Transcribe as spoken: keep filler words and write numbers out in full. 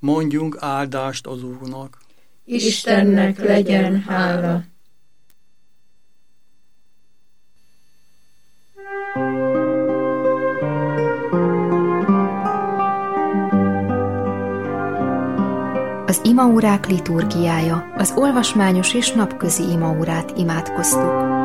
Mondjunk áldást az Úrnak. Istennek legyen hála. Az imaórák liturgiája, az olvasmányos és napközi imaórát imádkoztuk.